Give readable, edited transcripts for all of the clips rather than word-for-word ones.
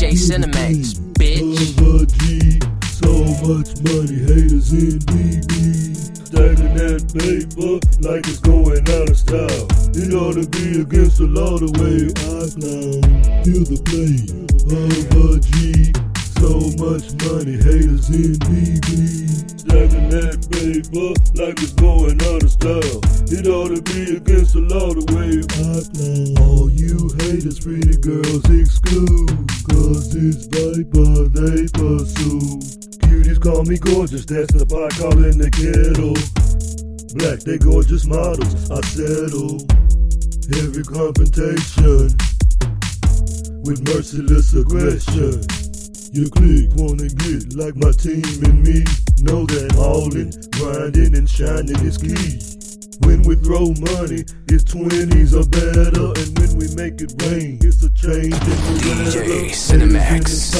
DJ Cinemax, bitch. G, so much money, haters in BB. Stacking that paper like it's going out of style. It ought to be against the law the way I clown. Feel the play of a G. So much money, haters in BB. Stacking that paper like it's going out of style. It ought to be against the law the way I clown. All you haters, pretty girls exclude, cause it's Viper they pursue. Cuties call me gorgeous, that's the pot calling the kettle. Black, they gorgeous models, I settle every confrontation with merciless aggression. You click, wanna get like my team and me. Know that hauling, grinding, and shining is key. When we throw money, it's 20s or better. And when we make it rain, it's a change in the weather. DJ Cinemax.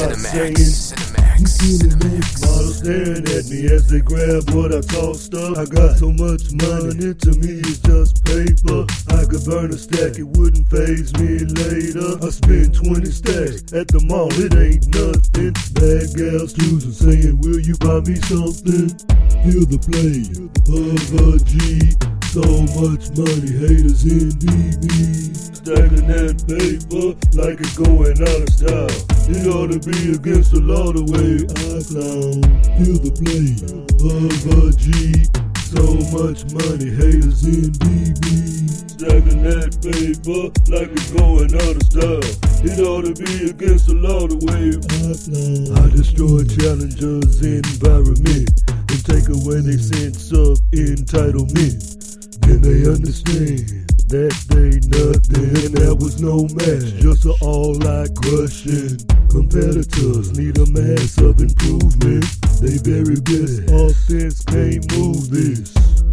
Models staring at me as they grab what I tossed up. I got so much money, to me it's just paper. I could burn a stack, it wouldn't faze me later. I spend 20 stacks at the mall, it ain't nothing. Bad gals choosing, saying, will you buy me something? Feel the play of a G. So much money, haters in BB. Stacking that paper like it's going out of style. It ought to be against the law the way I clown. Feel the play of a G. So much money, haters in BB. Stacking that paper like it's going out of style. It ought to be against the law the way I clown. I destroy challengers' environment and take away their sense of entitlement. Then they understand that they nothing, and there was no match, just an all-out crushing. Competitors need a mass of improvement. They very best offense can't move this.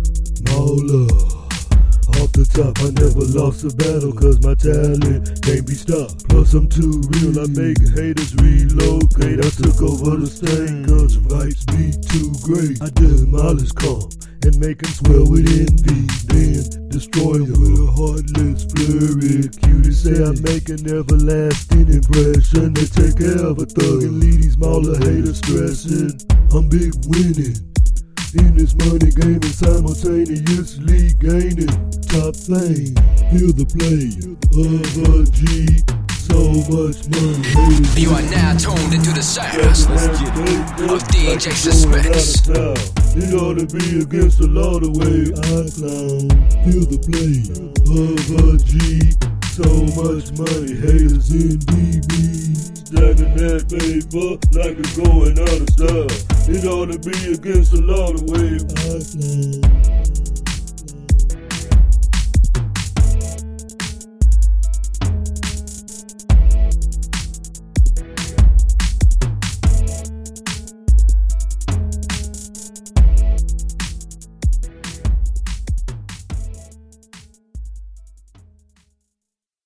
Mauler, off the top, I never lost a battle, cause my talent can't be stopped. Plus I'm too real, I make haters relocate. I took over the stage, cause vibes be too great. I demolish comp and make them swell with envy, then destroy them with a heartless flurry. Cuties say I make an everlasting impression. They take care of a thug and leave these smaller haters stressing. I'm big winning in this money game and simultaneously gaining top fame. Feel the play of a G. So much money. You are now tuned into the sounds of DJ Suspense. It ought to be against the law the way I clown. Feel the play of a G. So much money, haters in BB. Stacking that paper like it's going out of style. It ought to be against the law the way I clown.